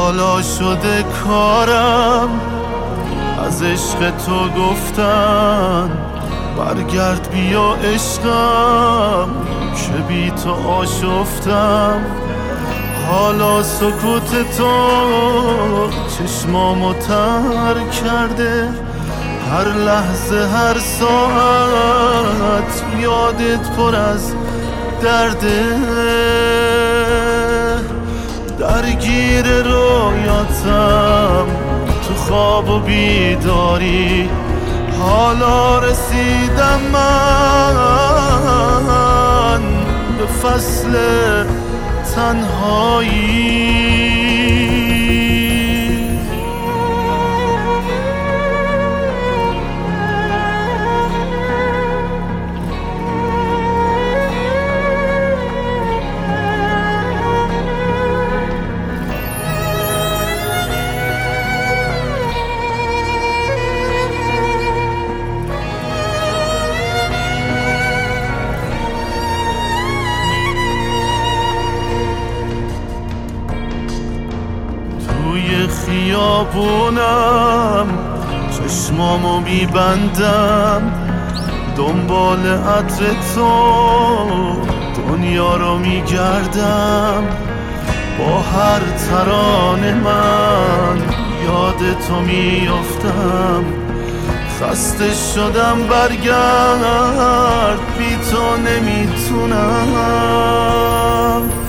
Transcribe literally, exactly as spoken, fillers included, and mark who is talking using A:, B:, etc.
A: حالا شده کارم از عشق تو گفتن برگرد بیا عشقم که بی تو آشفتم. حالا سکوت تو چشمامو تر کرده، هر لحظه هر ساعت یادت پر از درده. درگیر رویاتم تو خواب و بیداری، حالا رسیدم من به فصل تنهایی. توی خیابونم چشمامو میبندم، دنبال عطر تو دنیا رو میگردم. با هر ترانه من یاد تو میافتم، خسته شدم برگرد بی تو نمیتونم.